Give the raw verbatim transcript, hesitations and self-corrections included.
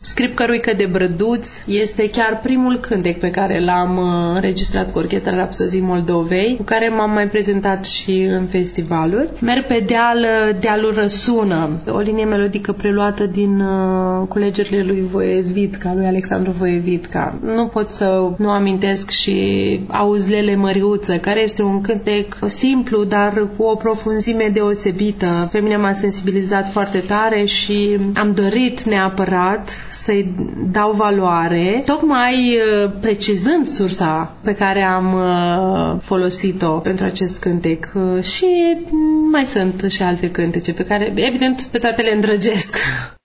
Scripcăruică de Brăduț este chiar primul cântec pe care l-am înregistrat cu Orchestra Rapsozii Moldovei, cu care m-am mai prezentat și în festivaluri. Merg pe deal, dealul răsună, o linie melodică preluată din uh, culegerile lui Voievidca, lui Alexandru Voievidca. Nu pot să nu amintesc și Auzlele Măriuță, care este un cântec simplu, dar cu o profunzime deosebită. Pe mine m-a sensibilizat foarte tare și am dorit neapărat să-i dau valoare, tocmai precizând sursa pe care am folosit-o pentru acest cântec. Și mai sunt și alte cântece pe care, evident, pe toate le îndrăgesc.